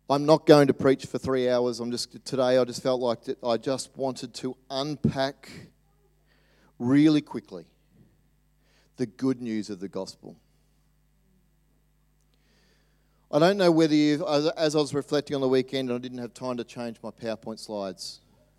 I'm not going to preach for 3 hours. Today I just felt like that I just wanted to unpack really quickly the good news of the gospel. I don't know whether as I was reflecting on the weekend and I didn't have time to change my PowerPoint slides,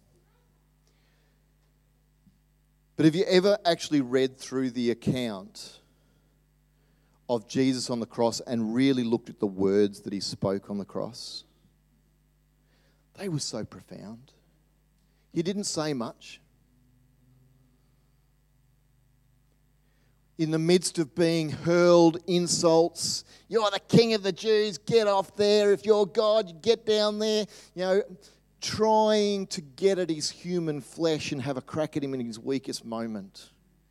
but have you ever actually read through the account of Jesus on the cross and really looked at the words that he spoke on the cross? They were so profound. He didn't say much. In the midst of being hurled insults, you're the king of the Jews, get off there. If you're God, you get down there. Trying to get at his human flesh and have a crack at him in his weakest moment.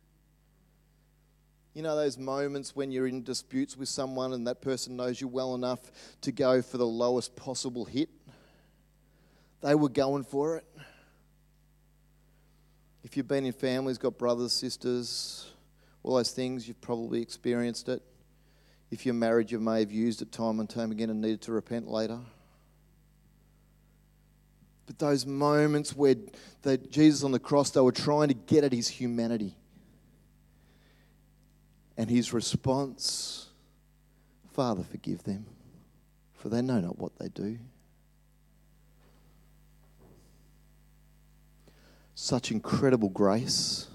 You know those moments when you're in disputes with someone and that person knows you well enough to go for the lowest possible hit? They were going for it. If you've been in families, got brothers, sisters, all those things, you've probably experienced it. If you're married, you may have used it time and time again and needed to repent later. But those moments where Jesus on the cross, they were trying to get at his humanity. And his response, Father, forgive them, for they know not what they do. Such incredible grace.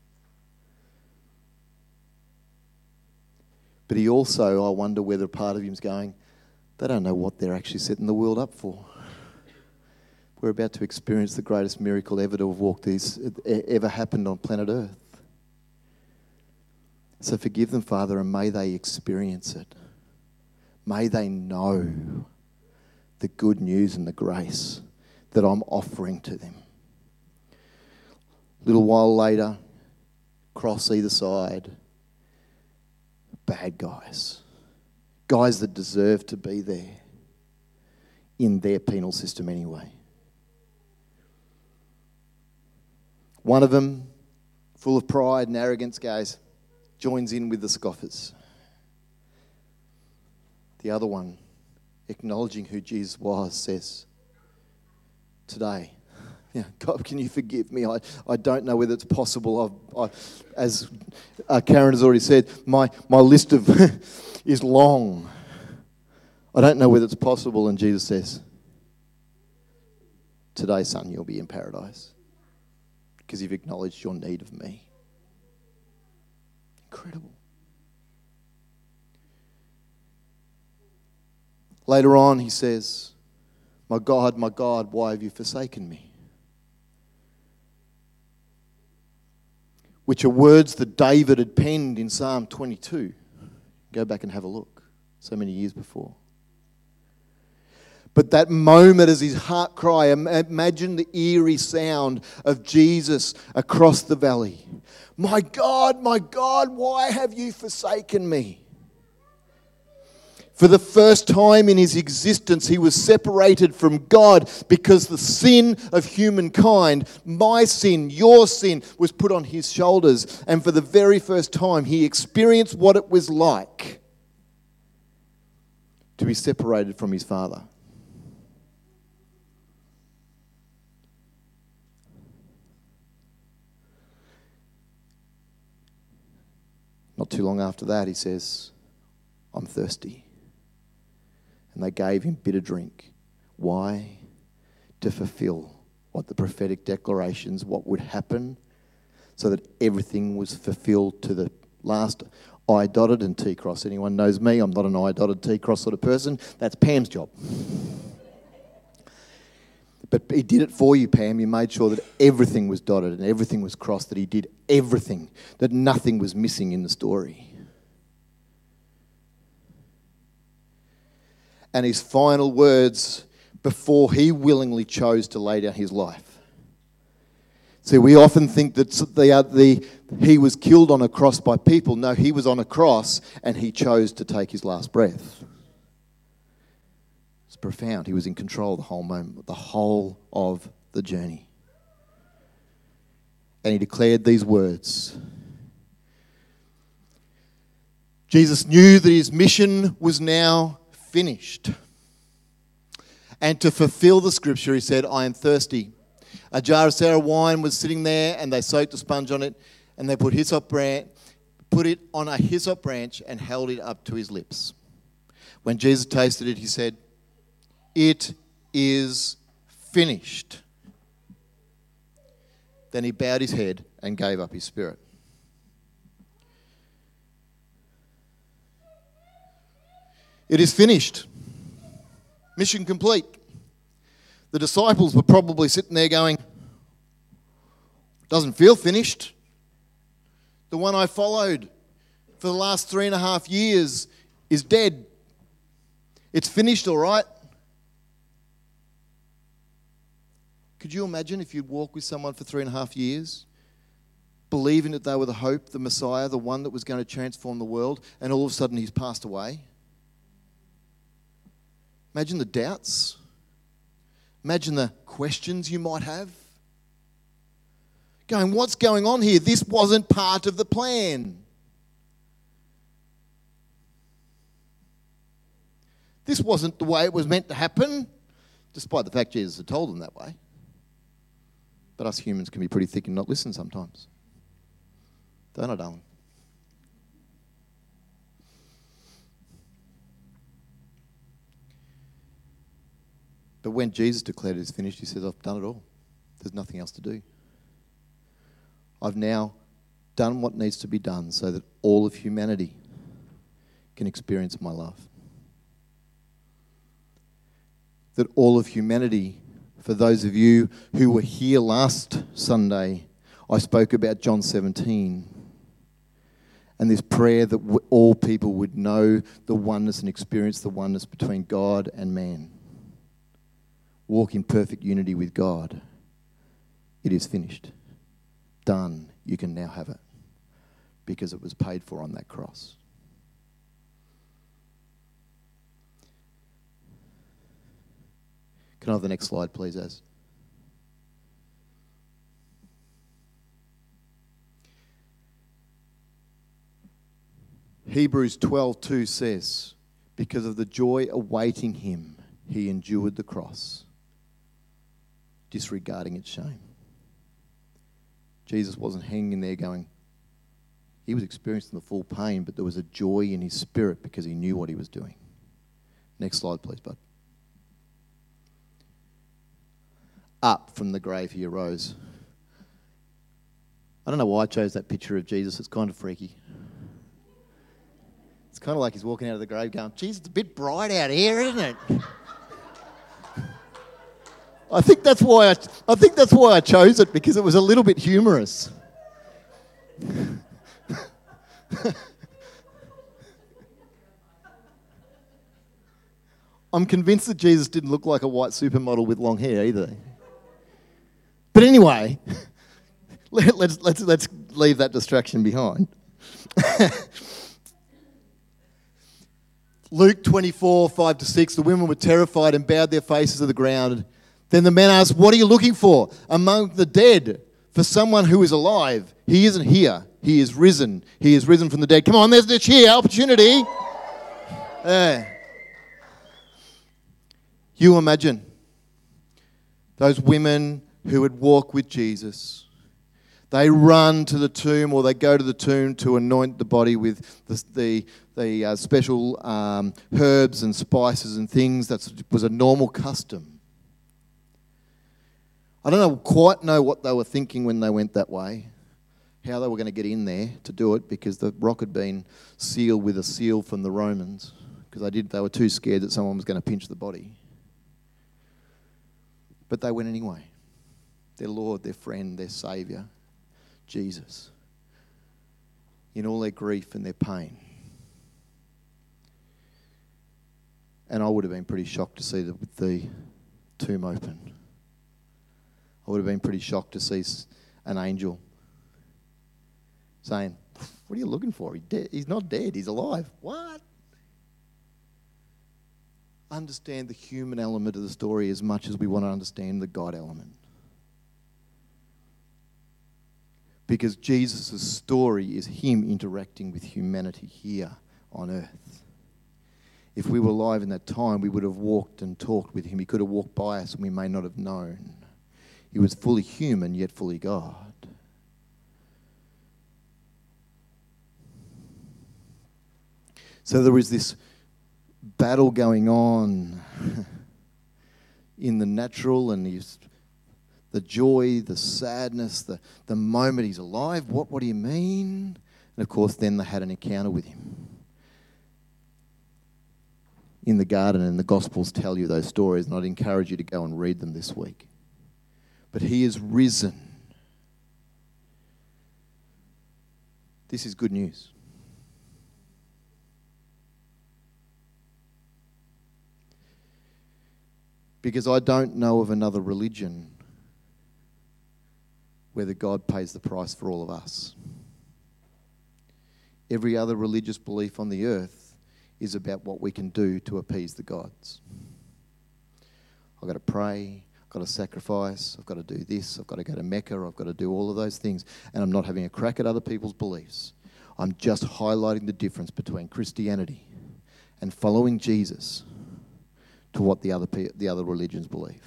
But he also, I wonder whether part of him's going, they don't know what they're actually setting the world up for. We're about to experience the greatest miracle ever to have ever happened on planet Earth. So forgive them, Father, and may they experience it. May they know the good news and the grace that I'm offering to them. A little while later, cross either side, bad guys. Guys that deserve to be there in their penal system anyway. One of them, full of pride and arrogance, joins in with the scoffers. The other one, acknowledging who Jesus was, says, today, God, can you forgive me? I don't know whether it's possible. As Karen has already said, my list of is long. I don't know whether it's possible. And Jesus says, today, son, you'll be in paradise because you've acknowledged your need of me. Incredible. Later on, he says, my God, why have you forsaken me? Which are words that David had penned in Psalm 22. Go back and have a look. So many years before. But that moment as his heart cry, imagine the eerie sound of Jesus across the valley. My God, why have you forsaken me? For the first time in his existence, he was separated from God because the sin of humankind, my sin, your sin, was put on his shoulders. And for the very first time, he experienced what it was like to be separated from his Father. Not too long after that, he says, I'm thirsty. And they gave him bitter drink. Why? To fulfill what the prophetic declarations, what would happen, so that everything was fulfilled to the last I dotted and T cross. Anyone knows me, I'm not an I dotted T cross sort of person. That's Pam's job. But he did it for you, Pam. He made sure that everything was dotted and everything was crossed, that he did everything, that nothing was missing in the story. And his final words before he willingly chose to lay down his life. See, we often think that he was killed on a cross by people. No, he was on a cross and he chose to take his last breath. It's profound. He was in control the whole moment, the whole of the journey. And he declared these words. Jesus knew that his mission was now finished. And to fulfill the scripture, he said, I am thirsty. A jar of sour wine was sitting there, and they soaked a sponge on it, and they put it on a hyssop branch and held it up to his lips. When Jesus tasted it, he said, it is finished. Then he bowed his head and gave up his spirit. It is finished. Mission complete. The disciples were probably sitting there going, doesn't feel finished. The one I followed for the last 3.5 years is dead. It's finished, all right. Could you imagine if you'd walk with someone for 3.5 years, believing that they were the hope, the Messiah, the one that was going to transform the world, and all of a sudden he's passed away? Imagine the doubts. Imagine the questions you might have. Going, what's going on here? This wasn't part of the plan. This wasn't the way it was meant to happen, despite the fact Jesus had told them that way. But us humans can be pretty thick and not listen sometimes. Don't I, darling? But when Jesus declared it is finished, he says, I've done it all. There's nothing else to do. I've now done what needs to be done so that all of humanity can experience my love. That all of humanity, for those of you who were here last Sunday, I spoke about John 17 and this prayer that all people would know the oneness and experience the oneness between God and man. Walk in perfect unity with God. It is finished. Done. You can now have it because it was paid for on that cross. Can I have the next slide, please, Az? Hebrews 12:2 says, because of the joy awaiting him, he endured the cross, disregarding its shame. Jesus wasn't hanging there going, he was experiencing the full pain, but there was a joy in his spirit because he knew what he was doing. Next slide, please, bud. Up from the grave he arose. I don't know why I chose that picture of Jesus. It's kind of freaky. It's kind of like he's walking out of the grave going, geez, it's a bit bright out here, isn't it? I think that's why I chose it, because it was a little bit humorous. I'm convinced that Jesus didn't look like a white supermodel with long hair either. But anyway, let's leave that distraction behind. Luke 24:5-6, the women were terrified and bowed their faces to the ground. Then the men asked, what are you looking for among the dead? For someone who is alive. He isn't here. He is risen. He is risen from the dead. Come on, there's the cheer, opportunity. You imagine those women who would walk with Jesus. They run to the tomb, or they go to the tomb to anoint the body with the special herbs and spices and things. That was a normal custom. I don't quite know what they were thinking when they went that way, how they were going to get in there to do it, because the rock had been sealed with a seal from the Romans, because they were too scared that someone was going to pinch the body. But they went anyway. Their Lord, their friend, their Saviour, Jesus, in all their grief and their pain. And I would have been pretty shocked to see the tomb open. I would have been pretty shocked to see an angel saying, what are you looking for? He's not dead, he's alive. What? Understand the human element of the story as much as we want to understand the God element. Because Jesus' story is him interacting with humanity here on earth. If we were alive in that time, we would have walked and talked with him. He could have walked by us and we may not have known. He was fully human, yet fully God. So there was this battle going on in the natural, and the joy, the sadness, the moment he's alive. What do you mean? And of course, then they had an encounter with him in the garden, and the Gospels tell you those stories, and I'd encourage you to go and read them this week. But he is risen. This is good news. Because I don't know of another religion where the God pays the price for all of us. Every other religious belief on the earth is about what we can do to appease the gods. I've got to pray, I've got to sacrifice, I've got to do this, I've got to go to Mecca, I've got to do all of those things. And I'm not having a crack at other people's beliefs. I'm just highlighting the difference between Christianity and following Jesus to what the other religions believe.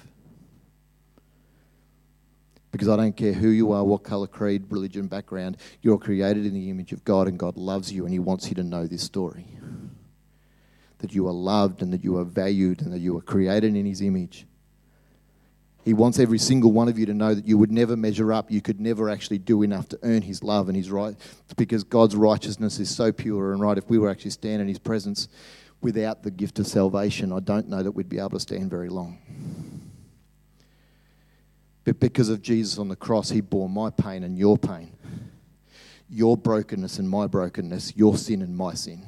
Because I don't care who you are, what colour, creed, religion, background, you're created in the image of God, and God loves you, and he wants you to know this story. That you are loved and that you are valued and that you are created in his image. He wants every single one of you to know that you would never measure up. You could never actually do enough to earn his love and his right. Because God's righteousness is so pure and right. If we were actually standing in his presence without the gift of salvation, I don't know that we'd be able to stand very long. But because of Jesus on the cross, he bore my pain and your pain. Your brokenness and my brokenness. Your sin and my sin.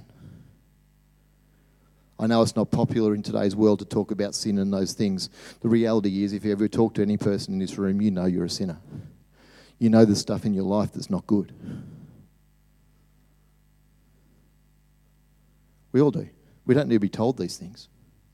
I know it's not popular in today's world to talk about sin and those things. The reality is, if you ever talk to any person in this room, you know you're a sinner. You know there's stuff in your life that's not good. We all do. We don't need to be told these things.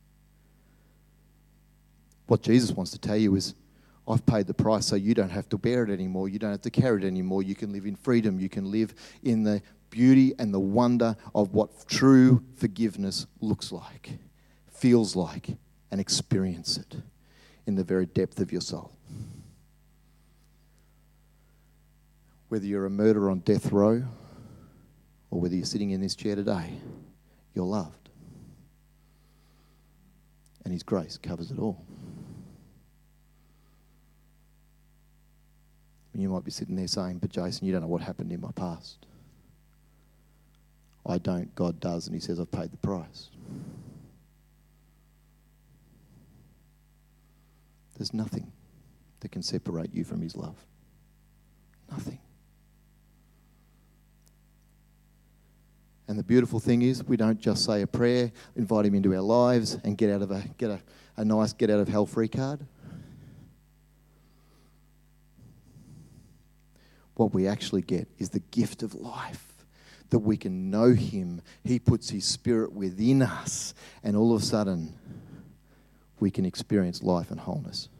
What Jesus wants to tell you is, I've paid the price so you don't have to bear it anymore. You don't have to carry it anymore. You can live in freedom. You can live in the beauty and the wonder of what true forgiveness looks like, feels like, and experience it in the very depth of your soul. Whether you're a murderer on death row or whether you're sitting in this chair today, you're loved. And his grace covers it all. You might be sitting there saying, but Jason, you don't know what happened in my past. I don't, God does, and he says, I've paid the price. There's nothing that can separate you from his love. Nothing. And the beautiful thing is, we don't just say a prayer, invite him into our lives, and get a nice get out of hell free card. What we actually get is the gift of life, that we can know him. He puts his spirit within us, and all of a sudden, we can experience life and wholeness.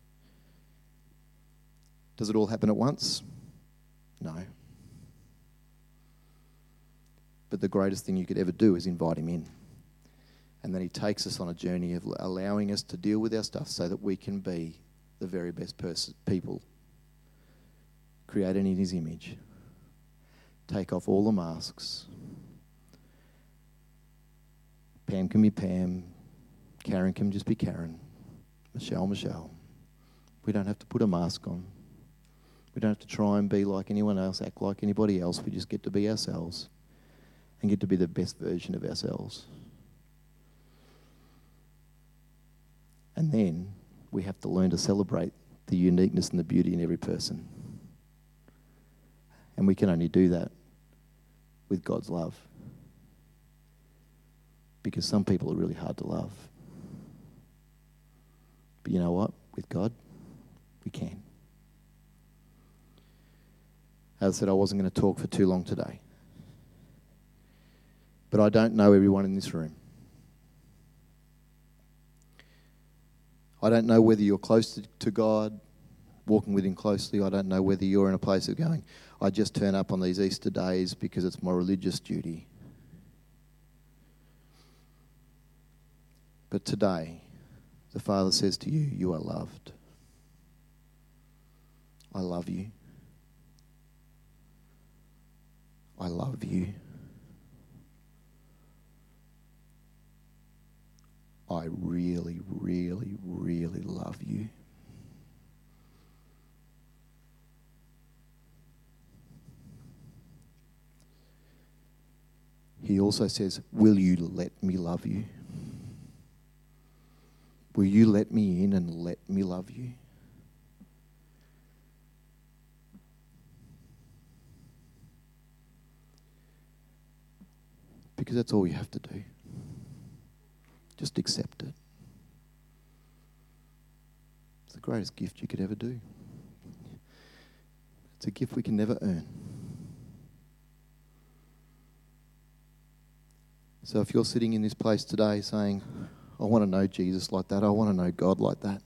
Does it all happen at once? No. But the greatest thing you could ever do is invite him in. And then he takes us on a journey of allowing us to deal with our stuff so that we can be the very best people created in his image. Take off all the masks. Pam can be Pam. Karen can just be Karen. Michelle. We don't have to put a mask on. We don't have to try and be like anyone else, act like anybody else. We just get to be ourselves and get to be the best version of ourselves. And then we have to learn to celebrate the uniqueness and the beauty in every person. And we can only do that with God's love. Because some people are really hard to love. But you know what? With God, we can. As I said, I wasn't going to talk for too long today. But I don't know everyone in this room. I don't know whether you're close to God, walking with him closely. I don't know whether you're in a place of going, I just turn up on these Easter days because it's my religious duty. But today, the Father says to you, you are loved. I love you. I love you. I really, really, really love you. He also says, will you let me love you? Will you let me in and let me love you? Because that's all you have to do. Just accept it. It's the greatest gift you could ever do. It's a gift we can never earn. So if you're sitting in this place today saying, I want to know Jesus like that, I want to know God like that,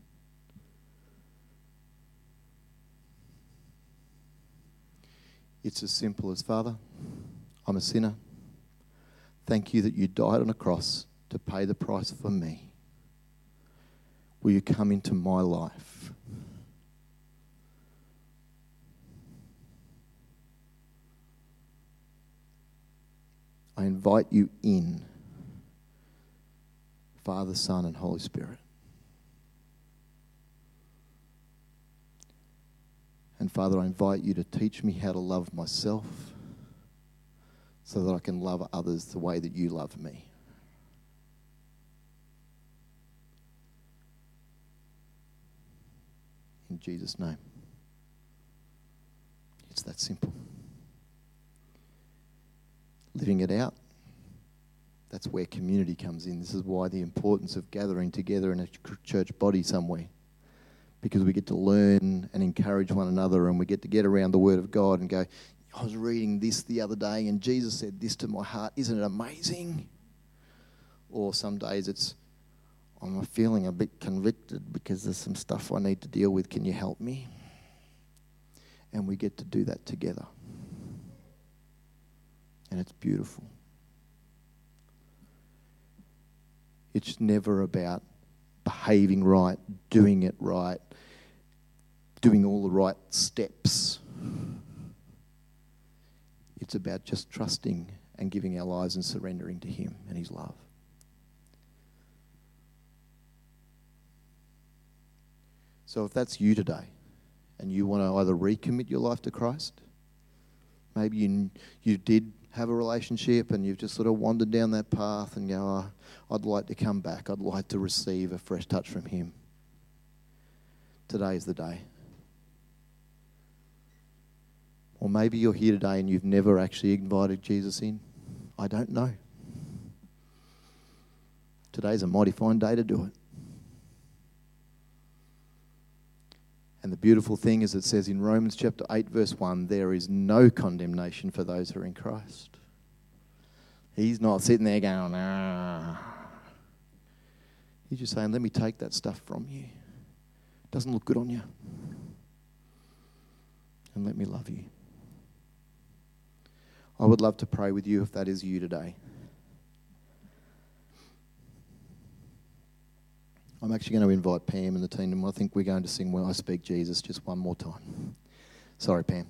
it's as simple as, Father, I'm a sinner. Thank you that you died on a cross to pay the price for me. Will you come into my life? I invite you in, Father, Son, and Holy Spirit. And Father, I invite you to teach me how to love myself so that I can love others the way that you love me. In Jesus' name. It's that simple. Living it out, that's where community comes in. This is why the importance of gathering together in a church body somewhere. Because we get to learn and encourage one another, and we get to get around the Word of God and go, I was reading this the other day and Jesus said this to my heart. Isn't it amazing? Or some days it's, I'm feeling a bit convicted because there's some stuff I need to deal with. Can you help me? And we get to do that together. And it's beautiful. It's never about behaving right, doing it right, doing all the right steps. It's about just trusting and giving our lives and surrendering to Him and His love. So if that's you today and you want to either recommit your life to Christ, maybe you did have a relationship and you've just sort of wandered down that path and go, oh, I'd like to come back. I'd like to receive a fresh touch from Him. Today's the day. Or maybe you're here today and you've never actually invited Jesus in. I don't know. Today's a mighty fine day to do it. And the beautiful thing is it says in Romans chapter 8 verse 1, there is no condemnation for those who are in Christ. He's not sitting there going, He's just saying, let me take that stuff from you. It doesn't look good on you. And let me love you. I would love to pray with you if that is you today. I'm actually going to invite Pam and the team, and I think we're going to sing When I Speak Jesus just one more time. Sorry, Pam.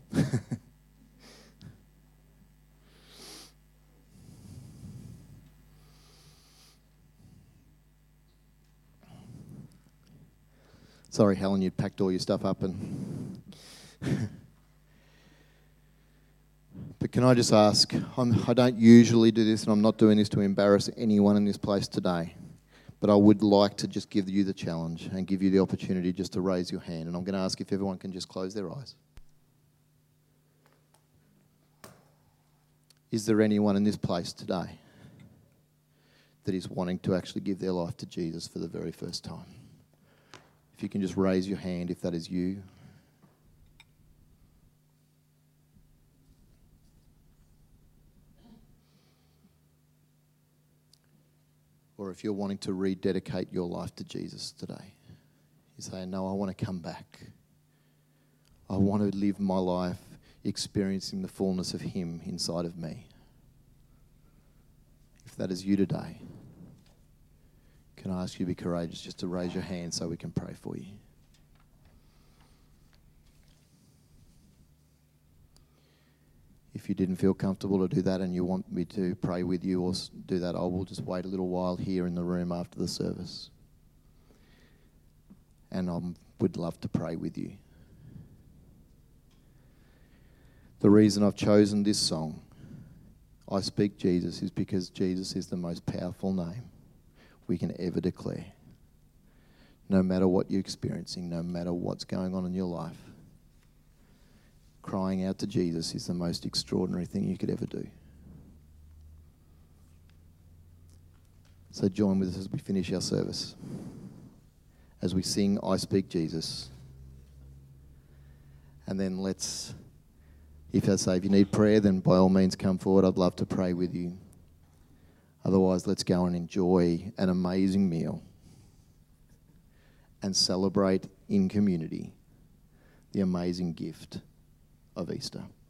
Sorry, Helen, you'd packed all your stuff up and... But can I just ask, I don't usually do this, and I'm not doing this to embarrass anyone in this place today, but I would like to just give you the challenge and give you the opportunity just to raise your hand. And I'm going to ask if everyone can just close their eyes. Is there anyone in this place today that is wanting to actually give their life to Jesus for the very first time? If you can just raise your hand if that is you. Or if you're wanting to rededicate your life to Jesus today. You say, no, I want to come back. I want to live my life experiencing the fullness of Him inside of me. If that is you today, Can I ask you to be courageous just to raise your hand so we can pray for you? If you didn't feel comfortable to do that and you want me to pray with you or do that, I will just wait a little while here in the room after the service. And I would love to pray with you. The reason I've chosen this song, I Speak Jesus, is because Jesus is the most powerful name we can ever declare. No matter what you're experiencing, no matter what's going on in your life, crying out to Jesus is the most extraordinary thing you could ever do. So join with us as we finish our service. As we sing, I Speak Jesus. And then if you need prayer, then by all means come forward. I'd love to pray with you. Otherwise, let's go and enjoy an amazing meal and celebrate in community the amazing gift of Easter.